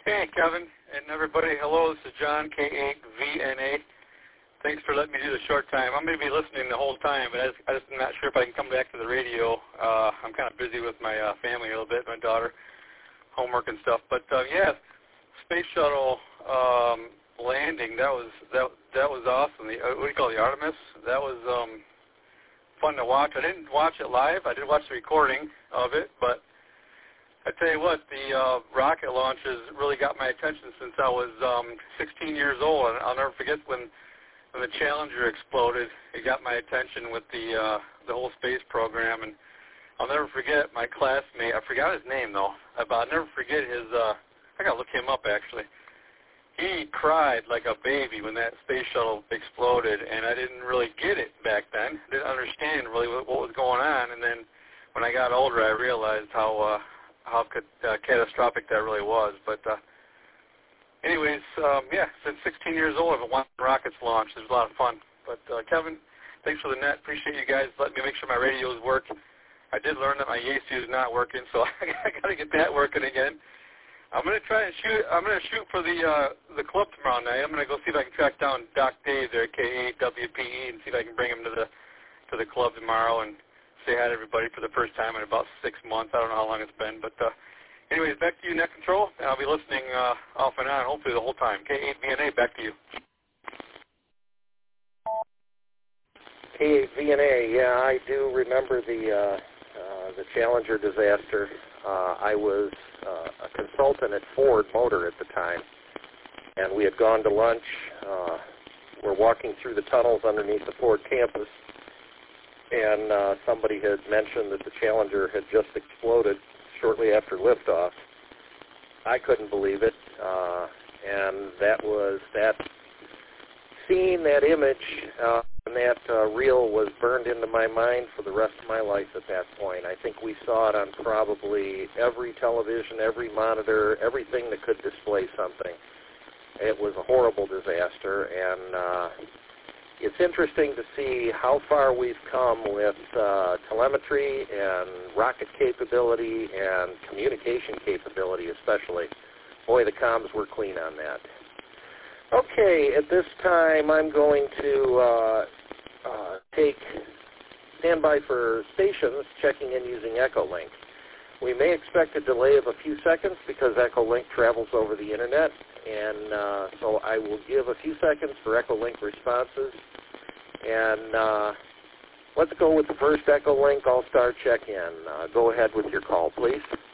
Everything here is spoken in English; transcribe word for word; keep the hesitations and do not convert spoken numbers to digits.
Hey, Kevin and everybody. Hello, this is John, K eight V N A. Thanks for letting me do the short time. I'm going to be listening the whole time, but I just, I just am not sure if I can come back to the radio. Uh, I'm kind of busy with my uh, family a little bit, my daughter, homework and stuff. But, uh, yeah, space shuttle um, landing, that was that that was awesome. The, uh, what do you call it, the Artemis? That was um, fun to watch. I didn't watch it live. I did watch the recording of it, but I tell you what, the uh, rocket launches really got my attention since I was um, sixteen years old. And I'll never forget when, when the Challenger exploded. It got my attention with the uh, the whole space program. And I'll never forget my classmate. I forgot his name though. But I'll never forget his. Uh, I gotta look him up actually. He cried like a baby when that space shuttle exploded, and I didn't really get it back then. Didn't understand really what, what was going on. And then when I got older, I realized how. Uh, how uh, catastrophic that really was. But uh, anyways, um, yeah, since sixteen years old, I've been watching rockets launch. It was a lot of fun. But uh, Kevin, thanks for the net. Appreciate you guys letting me make sure my radios work. I did learn that my Yaesu is not working, so I got to get that working again. I'm going to try and shoot. I'm going to shoot for the uh, the club tomorrow night. I'm going to go see if I can track down Doc Dave there, K eight W P E, and see if I can bring him to the to the club tomorrow and say hi to everybody for the first time in about six months. I don't know how long it's been. But uh, anyways, back to you, Net Control. And I'll be listening uh, off and on, hopefully the whole time. K eight V N A, back to you. K eight V N A, yeah, I do remember the, uh, uh, the Challenger disaster. Uh, I was uh, a consultant at Ford Motor at the time, and we had gone to lunch. Uh, we're walking through the tunnels underneath the Ford campus, and uh, somebody had mentioned that the Challenger had just exploded shortly after liftoff. I couldn't believe it, uh, and that was that scene, that image, uh, and that uh, reel was burned into my mind for the rest of my life at that point. I think we saw it on probably every television, every monitor, everything that could display something. It was a horrible disaster, and uh, it's interesting to see how far we've come with uh, telemetry and rocket capability and communication capability especially. Boy, the comms were clean on that. Okay, at this time I'm going to uh, uh, take standby for stations checking in using Echolink. We may expect a delay of a few seconds because Echolink travels over the internet, and uh, so I will give a few seconds for Echolink responses. And uh, let's go with the first Echolink All-Star check-in. Uh, go ahead with your call, please.